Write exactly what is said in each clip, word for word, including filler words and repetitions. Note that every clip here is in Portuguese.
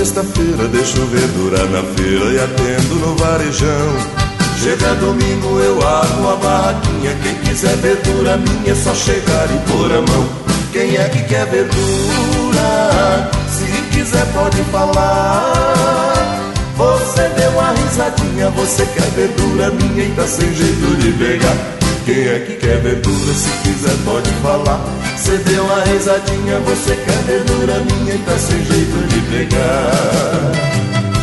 sexta-feira deixo verdura na feira e atendo no varejão. Chega domingo eu abro a barraquinha, quem quiser verdura minha é só chegar e pôr a mão. Quem é que quer verdura? Se quiser pode falar. Você deu uma risadinha, você quer verdura minha e tá sem jeito de pegar. Quem é que quer verdura? Se quiser pode falar. Você deu uma risadinha, você quer verdura minha e tá sem jeito de pegar.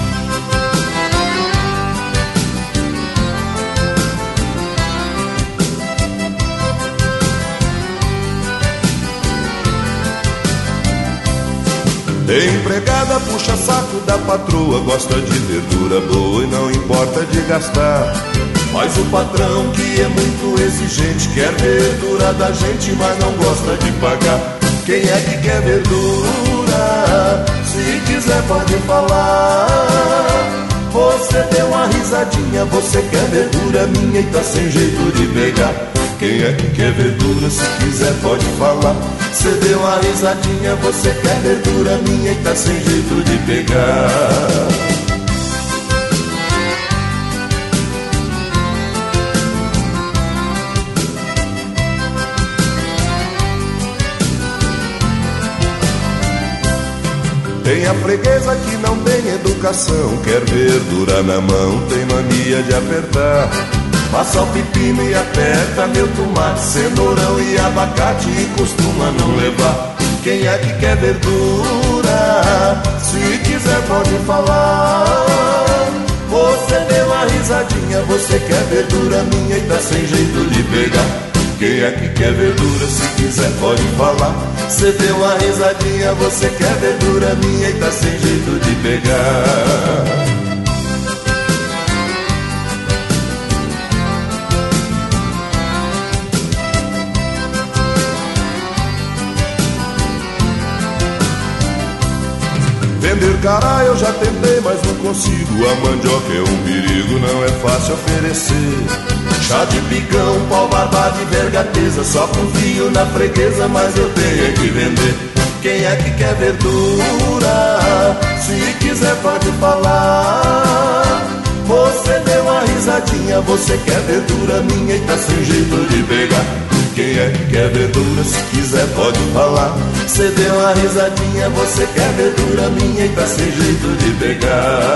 Empregada puxa saco da patroa, gosta de verdura boa e não importa de gastar. Mas o patrão que é muito exigente quer verdura da gente, mas não gosta de pagar. Quem é que quer verdura? Se quiser pode falar. Você deu uma risadinha, você quer verdura minha e tá sem jeito de pegar. Quem é que quer verdura? Se quiser pode falar. Você deu uma risadinha, você quer verdura minha e tá sem jeito de pegar. Tem a freguesa que não tem educação, quer verdura na mão, tem mania de apertar. Passa o pepino e aperta meu tomate, cenourão e abacate e costuma não levar. Quem é que quer verdura? Se quiser pode falar. Você deu uma risadinha, você quer verdura minha e tá sem jeito de pegar. Quem é que quer verdura? Se quiser pode falar. Você deu uma risadinha, você quer verdura minha e tá sem jeito de pegar. Vender cará eu já tentei, mas não consigo. A mandioca é um perigo, não é fácil oferecer. Chá de picão, pau barbado e vergateza, só confio na freguesa, mas eu tenho que vender. Quem é que quer verdura? Se quiser pode falar. Você deu uma risadinha, você quer verdura minha e tá sem jeito de pegar. Quem é que quer verdura? Se quiser pode falar. Você deu uma risadinha, você quer verdura minha e tá sem jeito de pegar.